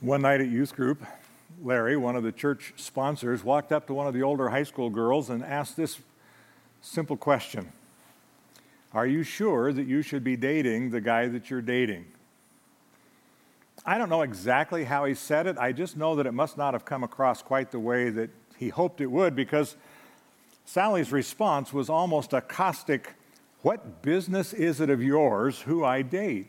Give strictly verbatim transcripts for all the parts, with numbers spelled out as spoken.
One night at youth group, Larry, one of the church sponsors, walked up to one of the older high school girls and asked this simple question: "Are you sure that you should be dating the guy that you're dating?" I don't know exactly how he said it. I just know that it must not have come across quite the way that he hoped it would, because Sally's response was almost a caustic, "What business is it of yours who I date?"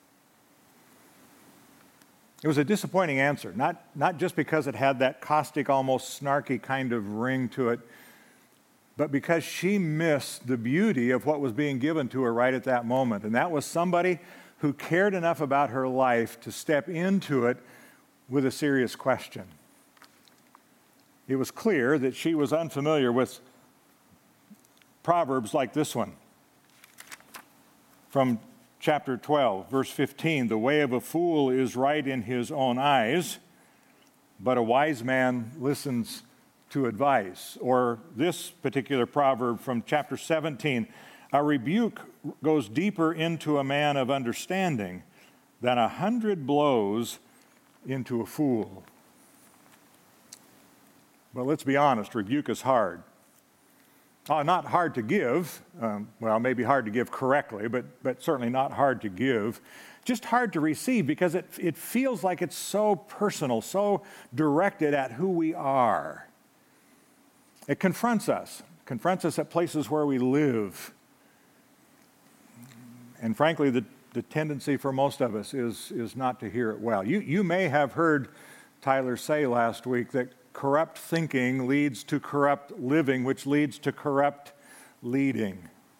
It was a disappointing answer, not, not just because it had that caustic, almost snarky kind of ring to it, but because she missed the beauty of what was being given to her right at that moment. And that was somebody who cared enough about her life to step into it with a serious question. It was clear that she was unfamiliar with proverbs like this one from chapter twelve, verse fifteen. "The way of a fool is right in his own eyes, but a wise man listens to advice." Or this particular proverb from chapter seventeen: "A rebuke goes deeper into a man of understanding than a hundred blows into a fool." But let's be honest, rebuke is hard. Uh, not hard to give, um, well, maybe hard to give correctly, but, but certainly not hard to give. Just hard to receive, because it, it feels like it's so personal, so directed at who we are. It confronts us, confronts us at places where we live. And frankly, the, the tendency for most of us is, is not to hear it well. You, you may have heard Tyler say last week that corrupt thinking leads to corrupt living, which leads to corrupt leading.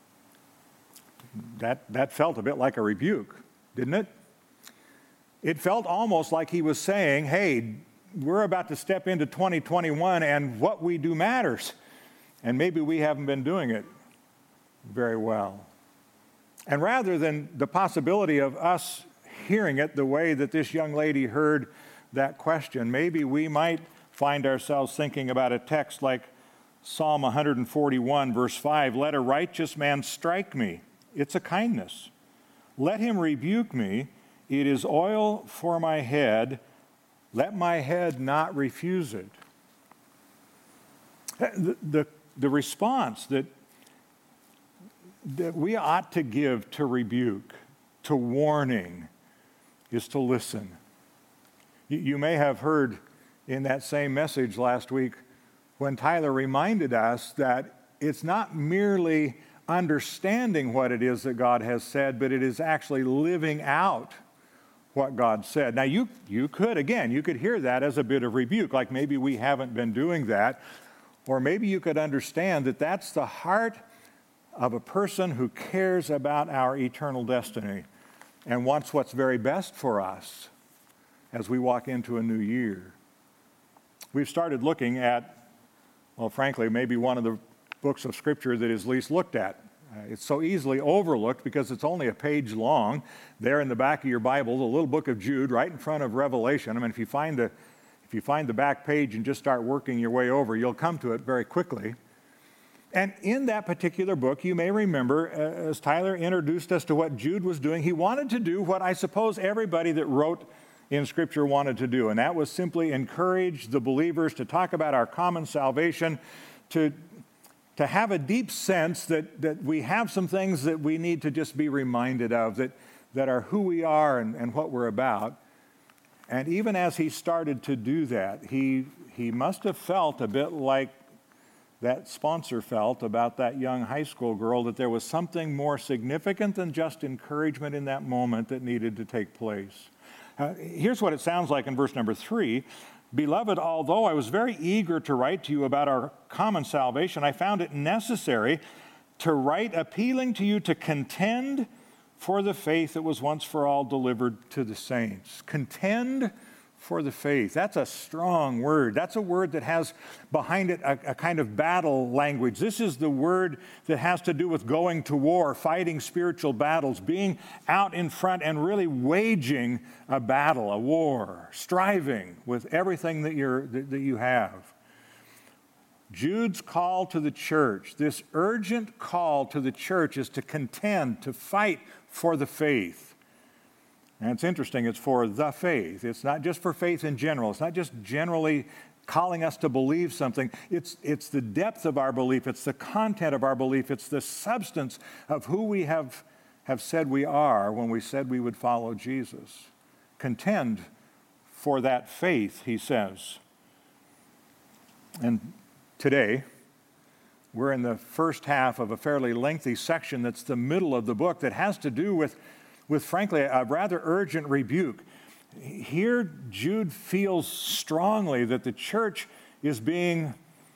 That, that felt a bit like a rebuke, didn't it? It felt almost like he was saying, hey, we're about to step into twenty twenty-one, and what we do matters. And maybe we haven't been doing it very well. And rather than the possibility of us hearing it the way that this young lady heard that question, maybe we might find ourselves thinking about a text like Psalm one forty-one, verse five. "Let a righteous man strike me. It's a kindness. Let him rebuke me. It is oil for my head. Let my head not refuse it." The, the, the response that, that we ought to give to rebuke, to warning, is to listen. You, you may have heard in that same message last week when Tyler reminded us that it's not merely understanding what it is that God has said, but it is actually living out what God said. Now, you, you could, again, you could hear that as a bit of rebuke, like maybe we haven't been doing that, or maybe you could understand that that's the heart of a person who cares about our eternal destiny and wants what's very best for us as we walk into a new year. We've started looking at, well, frankly, maybe one of the books of Scripture that is least looked at. Uh, it's so easily overlooked because it's only a page long. There in the back of your Bible, the little book of Jude, right in front of Revelation. I mean, if you find the, if you find the back page and just start working your way over, you'll come to it very quickly. And in that particular book, you may remember, uh, as Tyler introduced us to what Jude was doing, he wanted to do what I suppose everybody that wrote in Scripture wanted to do, and that was simply encourage the believers to talk about our common salvation, to, to have a deep sense that, that we have some things that we need to just be reminded of, that, that are who we are and, and what we're about. And even as he started to do that, he, he must have felt a bit like that sponsor felt about that young high school girl, that there was something more significant than just encouragement in that moment that needed to take place. Uh, here's what it sounds like in verse number three. "Beloved, although I was very eager to write to you about our common salvation, I found it necessary to write appealing to you to contend for the faith that was once for all delivered to the saints." Contend for the faith. That's a strong word. That's a word that has behind it a, a kind of battle language. This is the word that has to do with going to war, fighting spiritual battles, being out in front and really waging a battle, a war, striving with everything that you're that, that you have. Jude's call to the church, this urgent call to the church, is to contend, to fight for the faith. And it's interesting, it's for the faith. It's not just for faith in general. It's not just generally calling us to believe something. It's, it's the depth of our belief. It's the content of our belief. It's the substance of who we have, have said we are when we said we would follow Jesus. Contend for that faith, he says. And today, we're in the first half of a fairly lengthy section that's the middle of the book that has to do with, with frankly, a rather urgent rebuke. Here, Jude feels strongly that the church is being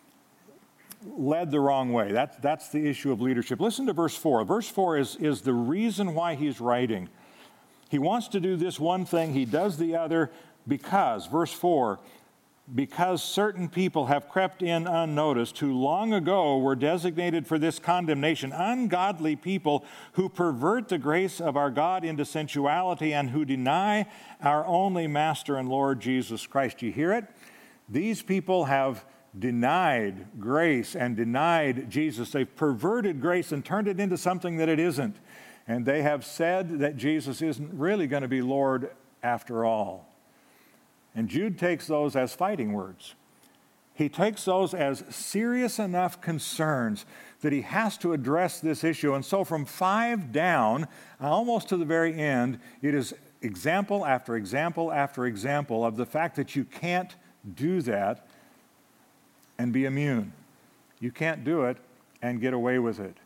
led the wrong way. That's, that's the issue of leadership. Listen to verse four. Verse four is, is the reason why he's writing. He wants to do this one thing, he does the other because, verse four, because certain people have crept in unnoticed who long ago were designated for this condemnation, ungodly people who pervert the grace of our God into sensuality and who deny our only Master and Lord Jesus Christ. You hear it? These people have denied grace and denied Jesus. They've perverted grace and turned it into something that it isn't. And they have said that Jesus isn't really going to be Lord after all. And Jude takes those as fighting words. He takes those as serious enough concerns that he has to address this issue. And so from five down, almost to the very end, it is example after example after example of the fact that you can't do that and be immune. You can't do it and get away with it.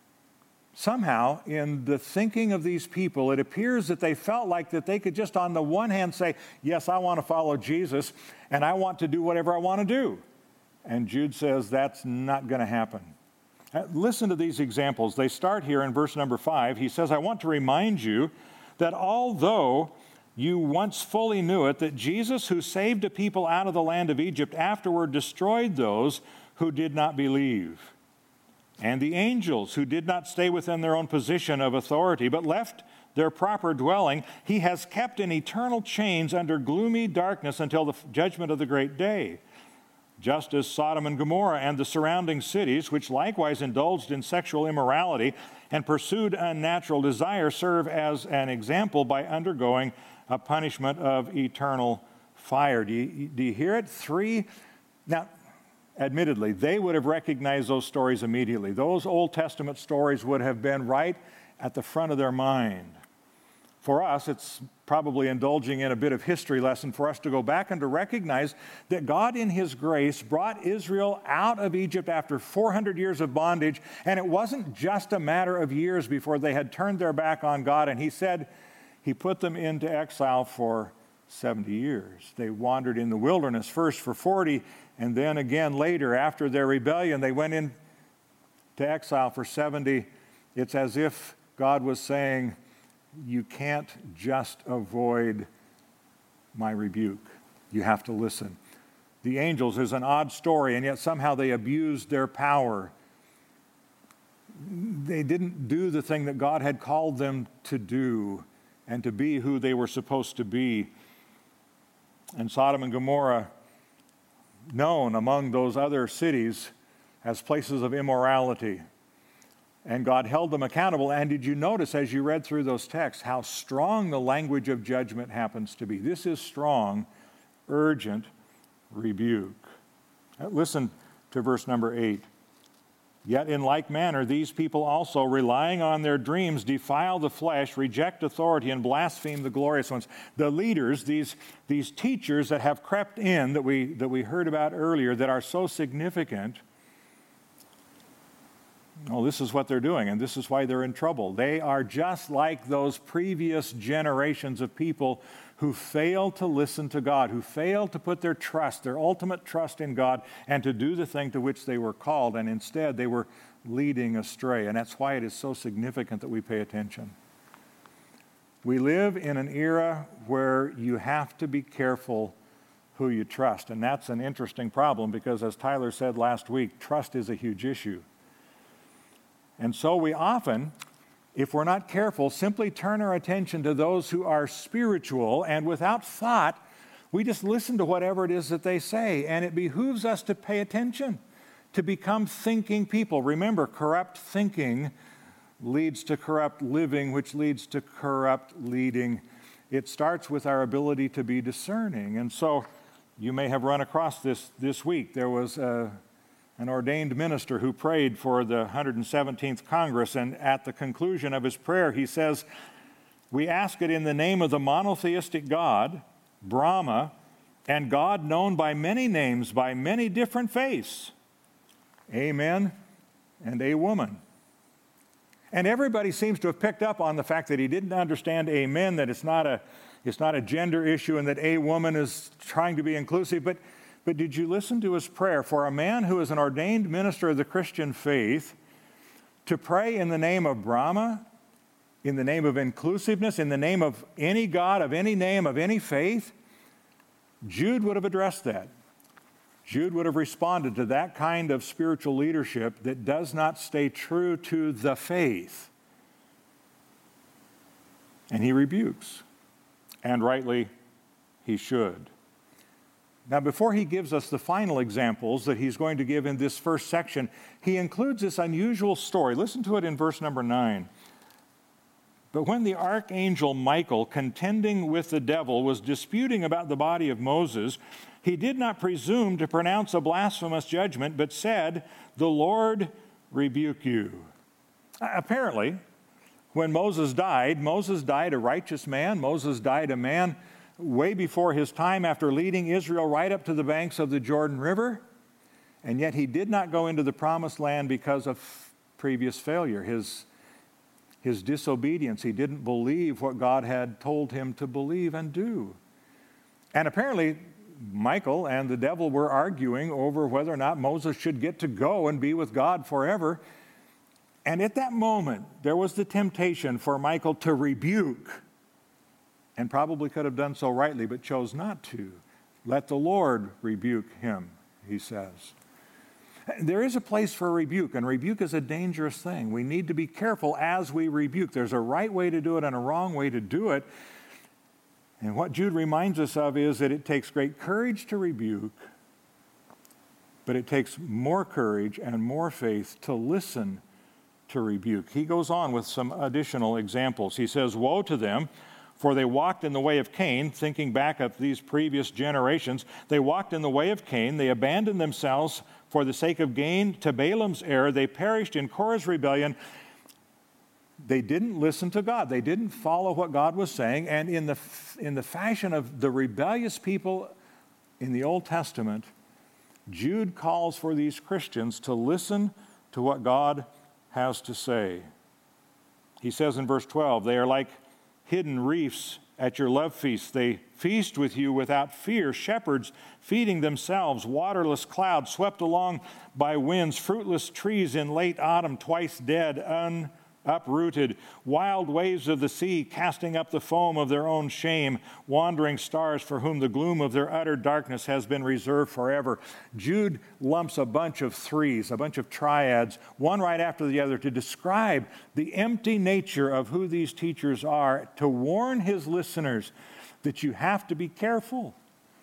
Somehow, in the thinking of these people, it appears that they felt like that they could just on the one hand say, yes, I want to follow Jesus, and I want to do whatever I want to do. And Jude says that's not going to happen. Uh, listen to these examples. They start here in verse number five. He says, I want to remind you that although you once fully knew it, that Jesus, who saved a people out of the land of Egypt, afterward destroyed those who did not believe. And the angels who did not stay within their own position of authority, but left their proper dwelling, he has kept in eternal chains under gloomy darkness until the judgment of the great day. Just as Sodom and Gomorrah and the surrounding cities, which likewise indulged in sexual immorality and pursued unnatural desire, serve as an example by undergoing a punishment of eternal fire. Do you, do you hear it? Three. Now, admittedly, they would have recognized those stories immediately. Those Old Testament stories would have been right at the front of their mind. For us, it's probably indulging in a bit of history lesson for us to go back and to recognize that God in his grace brought Israel out of Egypt after four hundred years of bondage, and it wasn't just a matter of years before they had turned their back on God, and he said he put them into exile for seventy years. They wandered in the wilderness first for forty, and then again later, after their rebellion, they went into exile for seventy. It's as if God was saying, you can't just avoid my rebuke. You have to listen. The angels is an odd story, and yet somehow they abused their power. They didn't do the thing that God had called them to do and to be who they were supposed to be. And Sodom and Gomorrah, known among those other cities as places of immorality. And God held them accountable. And did you notice as you read through those texts how strong the language of judgment happens to be? This is strong, urgent rebuke. Listen to verse number eight. Yet in like manner, these people also, relying on their dreams, defile the flesh, reject authority, and blaspheme the glorious ones. The leaders, these, these teachers that have crept in that we, that we heard about earlier that are so significant, well, this is what they're doing, and this is why they're in trouble. They are just like those previous generations of people who failed to listen to God, who failed to put their trust, their ultimate trust in God, and to do the thing to which they were called, and instead they were leading astray. And that's why it is so significant that we pay attention. We live in an era where you have to be careful who you trust, and that's an interesting problem because, as Tyler said last week, trust is a huge issue. And so we often, if we're not careful, simply turn our attention to those who are spiritual, and without thought, we just listen to whatever it is that they say, and it behooves us to pay attention, to become thinking people. Remember, corrupt thinking leads to corrupt living, which leads to corrupt leading. it starts with our ability to be discerning. And so you may have run across this this week. There was a, an ordained minister who prayed for the one hundred seventeenth Congress, and at the conclusion of his prayer, he says, "We ask it in the name of the monotheistic God, Brahma, and God known by many names, by many different faiths. Amen and a woman." And everybody seems to have picked up on the fact that he didn't understand amen, that it's not a, it's not a gender issue, and that a woman is trying to be inclusive. But, but did you listen to his prayer? For a man who is an ordained minister of the Christian faith to pray in the name of Brahma, in the name of inclusiveness, in the name of any God, of any name, of any faith, Jude would have addressed that. Jude would have responded to that kind of spiritual leadership that does not stay true to the faith. And he rebukes, and rightly he should. Now, before he gives us the final examples that he's going to give in this first section, he includes this unusual story. Listen to it in verse number nine. "But when the archangel Michael, contending with the devil, was disputing about the body of Moses, he did not presume to pronounce a blasphemous judgment, but said, 'The Lord rebuke you.'" Apparently, when Moses died, Moses died a righteous man. Moses died a man way before his time, after leading Israel right up to the banks of the Jordan River. And yet he did not go into the promised land because of previous failure, his His disobedience. He didn't believe what God had told him to believe and do. And apparently, Michael and the devil were arguing over whether or not Moses should get to go and be with God forever. And at that moment, there was the temptation for Michael to rebuke, and probably could have done so rightly, but chose not to. "Let the Lord rebuke him," he says. There is a place for rebuke, and rebuke is a dangerous thing. We need to be careful as we rebuke. There's a right way to do it and a wrong way to do it. And what Jude reminds us of is that it takes great courage to rebuke, but it takes more courage and more faith to listen to rebuke. He goes on with some additional examples. He says, "Woe to them, for they walked in the way of Cain," thinking back of these previous generations. "They walked in the way of Cain. They abandoned themselves for the sake of gain to Balaam's error. They perished in Korah's rebellion." They didn't listen to God. They didn't follow what God was saying. And in the, in the fashion of the rebellious people in the Old Testament, Jude calls for these Christians to listen to what God has to say. He says in verse twelve, "They are like hidden reefs at your love feast. They feast with you without fear, shepherds feeding themselves, waterless clouds swept along by winds, fruitless trees in late autumn, twice dead, un, uprooted, wild waves of the sea casting up the foam of their own shame, wandering stars for whom the gloom of their utter darkness has been reserved forever." Jude lumps a bunch of threes, a bunch of triads, one right after the other, to describe the empty nature of who these teachers are, to warn his listeners that you have to be careful.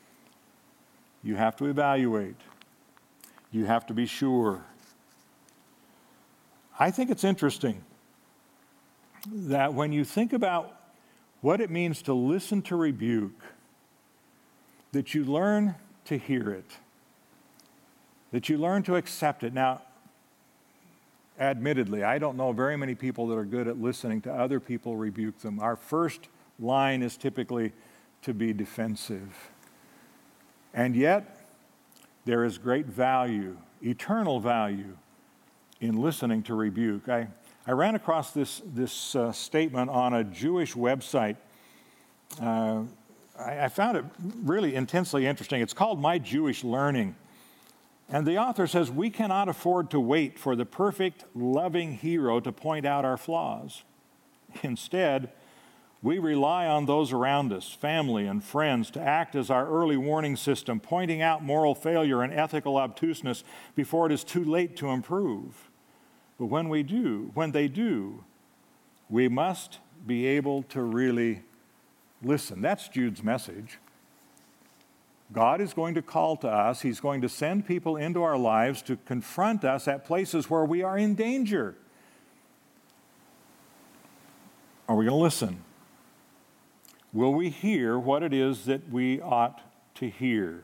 You have to evaluate. You have to be sure. I think it's interesting that when you think about what it means to listen to rebuke, that you learn to hear it, that you learn to accept it. Now, admittedly, I don't know very many people that are good at listening to other people rebuke them. Our first line is typically to be defensive. And yet, there is great value, eternal value, in listening to rebuke. I I ran across this, this uh, statement on a Jewish website. Uh, I, I found it really intensely interesting. It's called My Jewish Learning. And the author says, "We cannot afford to wait for the perfect, loving hero to point out our flaws. Instead, we rely on those around us, family and friends, to act as our early warning system, pointing out moral failure and ethical obtuseness before it is too late to improve. But when we do, when they do, we must be able to really listen." That's Jude's message. God is going to call to us. He's going to send people into our lives to confront us at places where we are in danger. Are we going to listen? Will we hear what it is that we ought to hear?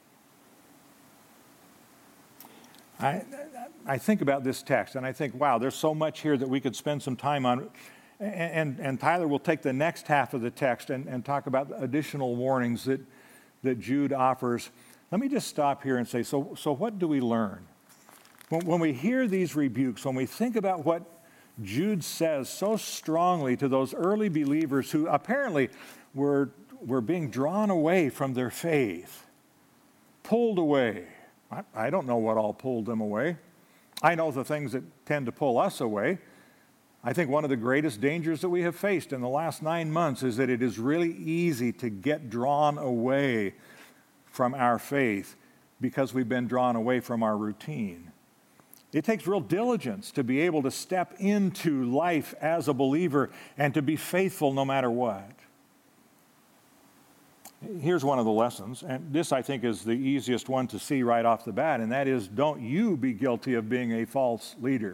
I, I think about this text, and I think, wow, there's so much here that we could spend some time on. And, and, and Tyler will take the next half of the text and, and talk about additional warnings that, that Jude offers. Let me just stop here and say, so, so what do we learn? When, when we hear these rebukes, when we think about what Jude says so strongly to those early believers who apparently were, were being drawn away from their faith, pulled away. I, I don't know what all pulled them away. I know the things that tend to pull us away. I think one of the greatest dangers that we have faced in the last nine months is that it is really easy to get drawn away from our faith because we've been drawn away from our routine. It takes real diligence to be able to step into life as a believer and to be faithful no matter what. Here's one of the lessons, and this I think is the easiest one to see right off the bat, and that is, don't you be guilty of being a false leader.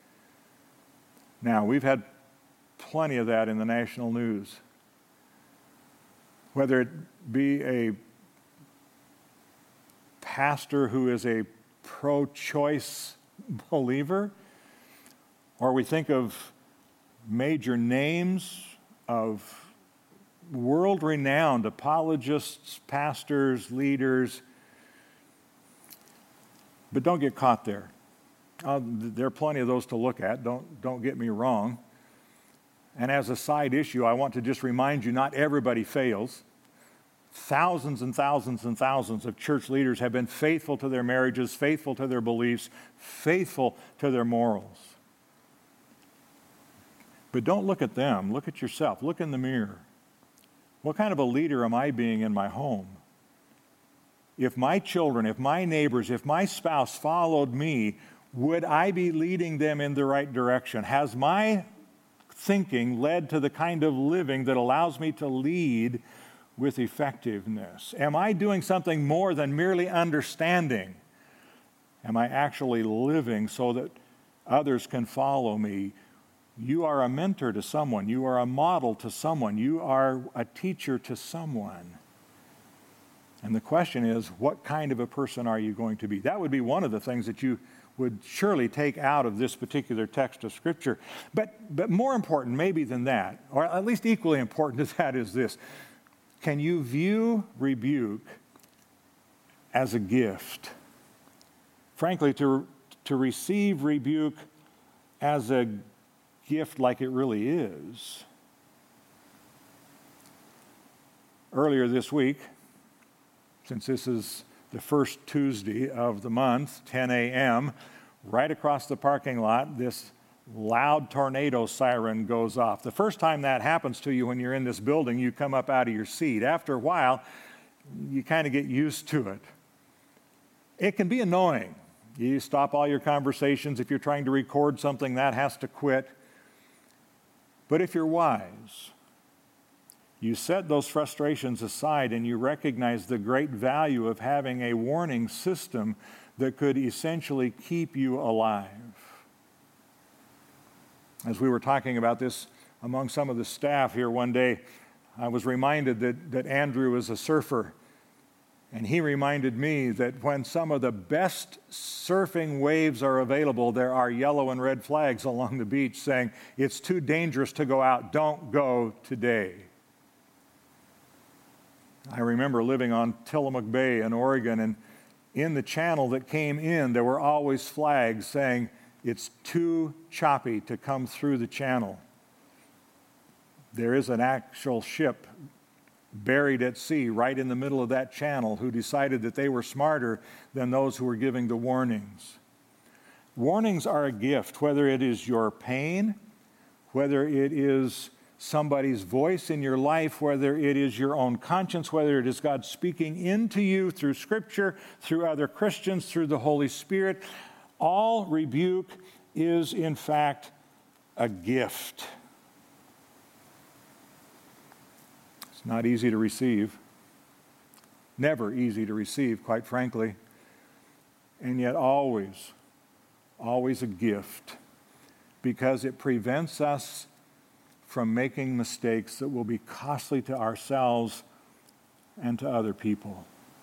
Now, we've had plenty of that in the national news. Whether it be a pastor who is a pro-choice believer, or we think of major names of world-renowned apologists, pastors, leaders, but don't get caught there. Uh, there are plenty of those to look at, don't, don't get me wrong. And as a side issue, I want to just remind you, not everybody fails. Thousands and thousands and thousands of church leaders have been faithful to their marriages, faithful to their beliefs, faithful to their morals. But don't look at them. Look at yourself. Look in the mirror. What kind of a leader am I being in my home? If my children, if my neighbors, if my spouse followed me, would I be leading them in the right direction? Has my thinking led to the kind of living that allows me to lead with effectiveness? Am I doing something more than merely understanding? Am I actually living so that others can follow me? You are a mentor to someone. You are a model to someone. You are a teacher to someone. And the question is, what kind of a person are you going to be? That would be one of the things that you would surely take out of this particular text of Scripture. But, but more important maybe than that, or at least equally important to that, is this. Can you view rebuke as a gift? Frankly, to, to receive rebuke as a gift like it really is. Earlier this week, since this is the first Tuesday of the month, ten a.m., right across the parking lot, this loud tornado siren goes off. The first time that happens to you when you're in this building, you come up out of your seat. After a while, you kind of get used to it. It can be annoying. You stop all your conversations. If you're trying to record something, that has to quit. But if you're wise, you set those frustrations aside and you recognize the great value of having a warning system that could essentially keep you alive. As we were talking about this among some of the staff here one day, I was reminded that, that Andrew is a surfer. And he reminded me that when some of the best surfing waves are available, there are yellow and red flags along the beach saying, it's too dangerous to go out, don't go today. I remember living on Tillamook Bay in Oregon, and in the channel that came in, there were always flags saying, it's too choppy to come through the channel. There is an actual ship buried at sea right in the middle of that channel who decided that they were smarter than those who were giving the warnings. Warnings are a gift, whether it is your pain, whether it is somebody's voice in your life, whether it is your own conscience, whether it is God speaking into you through Scripture, through other Christians, through the Holy Spirit. All rebuke is, in fact, a gift. It's not easy to receive. Never easy to receive, quite frankly. And yet always, always a gift, because it prevents us from making mistakes that will be costly to ourselves and to other people.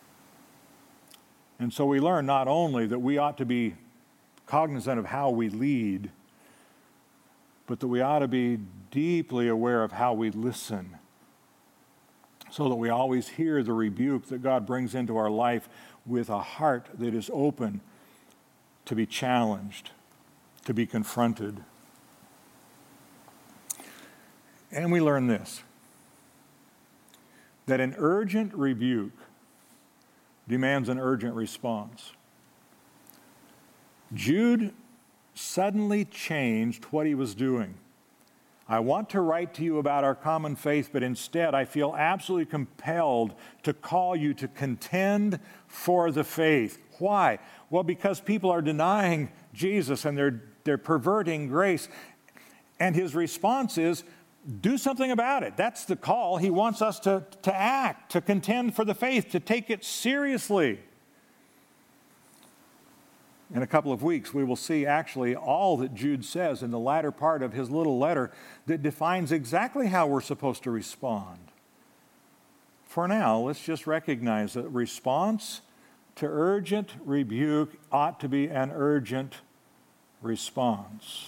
And so we learn not only that we ought to be cognizant of how we lead, but that we ought to be deeply aware of how we listen, so that we always hear the rebuke that God brings into our life with a heart that is open to be challenged, to be confronted. And we learn this, that an urgent rebuke demands an urgent response. Jude suddenly changed what he was doing. I want to write to you about our common faith, but instead I feel absolutely compelled to call you to contend for the faith. Why? Well, because people are denying Jesus and they're, they're perverting grace. And his response is, do something about it. That's the call. He wants us to, to act, to contend for the faith, to take it seriously. In a couple of weeks, we will see actually all that Jude says in the latter part of his little letter that defines exactly how we're supposed to respond. For now, let's just recognize that response to urgent rebuke ought to be an urgent response.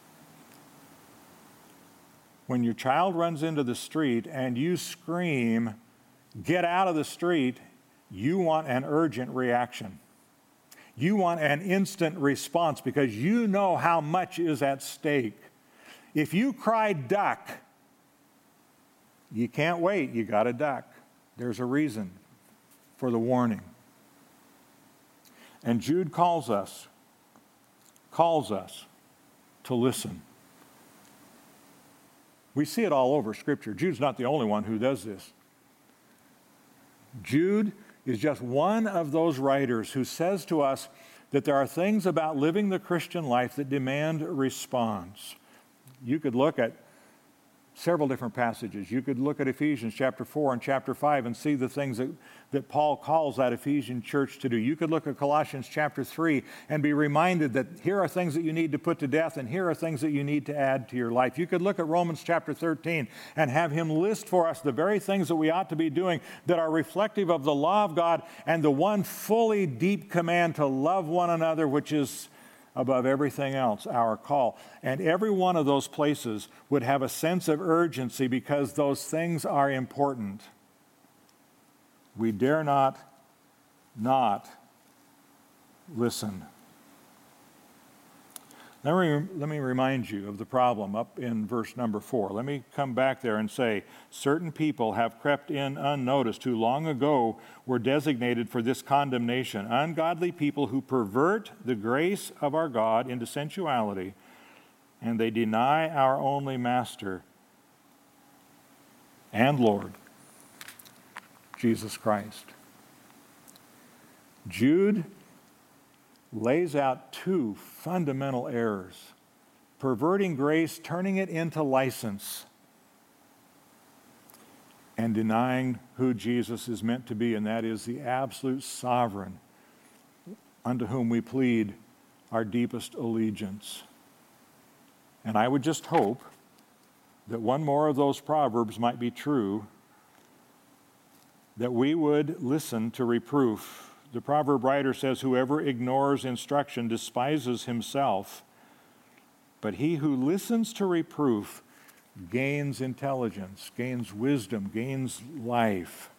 When your child runs into the street and you scream, "Get out of the street," you want an urgent reaction. You want an instant response because you know how much is at stake. If you cry duck, you can't wait, you got to duck. There's a reason for the warning. And Jude calls us, calls us to listen. We see it all over Scripture. Jude's not the only one who does this. Jude is just one of those writers who says to us that there are things about living the Christian life that demand a response. You could look at several different passages. You could look at Ephesians chapter four and chapter five and see the things that, that Paul calls that Ephesian church to do. You could look at Colossians chapter three and be reminded that here are things that you need to put to death and here are things that you need to add to your life. You could look at Romans chapter thirteen and have him list for us the very things that we ought to be doing that are reflective of the law of God and the one fully deep command to love one another, which is above everything else, our call. And every one of those places would have a sense of urgency because those things are important. We dare not not listen. Let me, let me remind you of the problem up in verse number four. Let me come back there and say, certain people have crept in unnoticed who long ago were designated for this condemnation. Ungodly people who pervert the grace of our God into sensuality, and they deny our only Master and Lord, Jesus Christ. Jude lays out two fundamental errors: perverting grace, turning it into license, and denying who Jesus is meant to be, and that is the absolute sovereign unto whom we plead our deepest allegiance. And I would just hope that one more of those proverbs might be true, that we would listen to reproof. The proverb writer says, whoever ignores instruction despises himself, but he who listens to reproof gains intelligence, gains wisdom, gains life.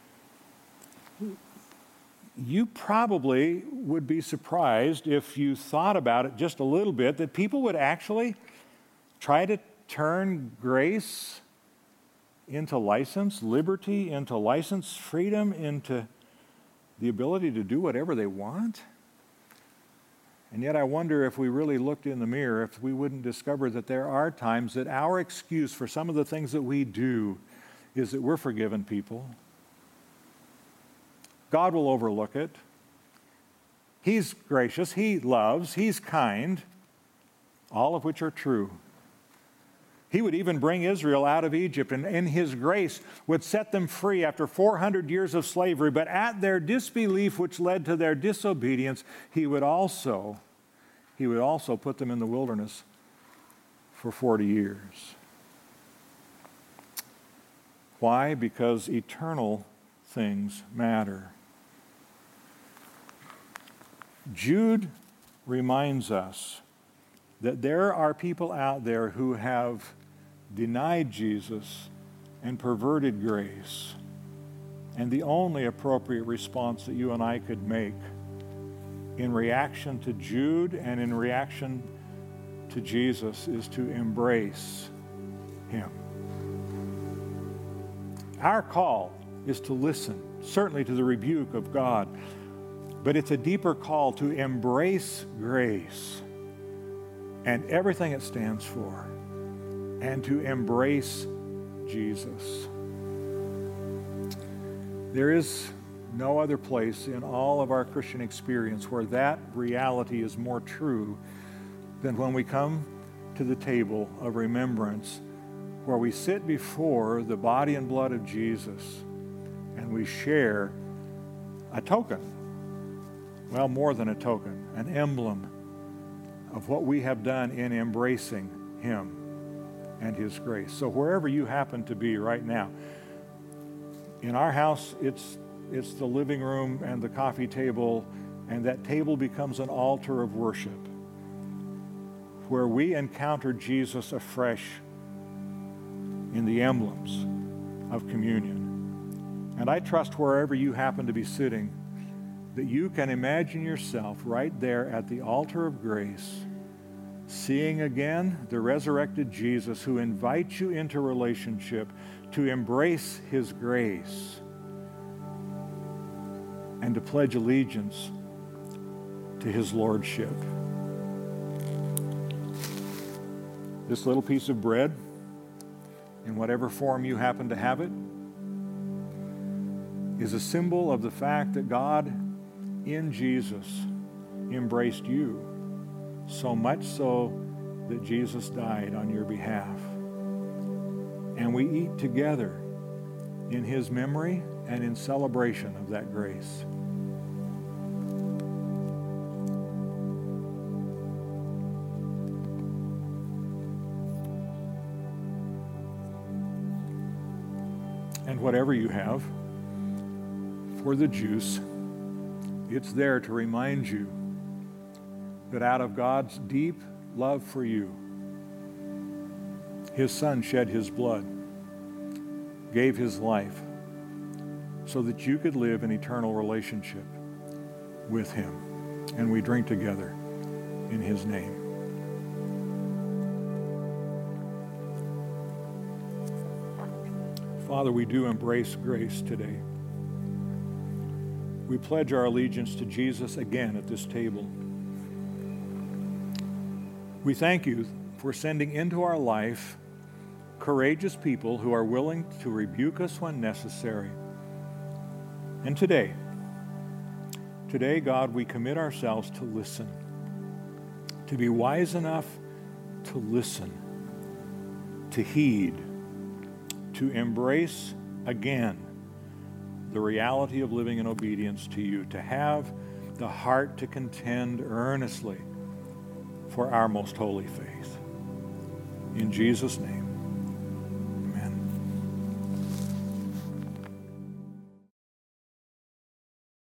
You probably would be surprised if you thought about it just a little bit that people would actually try to turn grace into license, liberty into license, freedom into the ability to do whatever they want. And yet I wonder if we really looked in the mirror, if we wouldn't discover that there are times that our excuse for some of the things that we do is that we're forgiven people. God will overlook it. He's gracious, He loves, He's kind, all of which are true. He would even bring Israel out of Egypt, and in His grace would set them free after four hundred years of slavery. But at their disbelief, which led to their disobedience, He would also, He would also put them in the wilderness for forty years. Why? Because eternal things matter. Jude reminds us that there are people out there who have denied Jesus and perverted grace. And the only appropriate response that you and I could make in reaction to Jude and in reaction to Jesus is to embrace him. Our call is to listen, certainly to the rebuke of God, but it's a deeper call to embrace grace and everything it stands for, and to embrace Jesus. There is no other place in all of our Christian experience where that reality is more true than when we come to the table of remembrance, where we sit before the body and blood of Jesus and we share a token, well, more than a token, an emblem of what we have done in embracing him and his grace. So wherever you happen to be right now, in our house, it's it's the living room and the coffee table, and that table becomes an altar of worship where we encounter Jesus afresh in the emblems of communion. And I trust wherever you happen to be sitting, that you can imagine yourself right there at the altar of grace, seeing again the resurrected Jesus who invites you into relationship to embrace his grace and to pledge allegiance to his lordship. This little piece of bread, in whatever form you happen to have it, is a symbol of the fact that God in Jesus embraced you, so much so that Jesus died on your behalf. And we eat together in his memory and in celebration of that grace. And whatever you have for the juice, it's there to remind you that out of God's deep love for you, his Son shed his blood, gave his life, so that you could live in eternal relationship with him. And we drink together in his name. Father, we do embrace grace today. We pledge our allegiance to Jesus again at this table. We thank you for sending into our life courageous people who are willing to rebuke us when necessary. And today, today, God, we commit ourselves to listen, to be wise enough to listen, to heed, to embrace again the reality of living in obedience to you, to have the heart to contend earnestly for our most holy faith. In Jesus' name.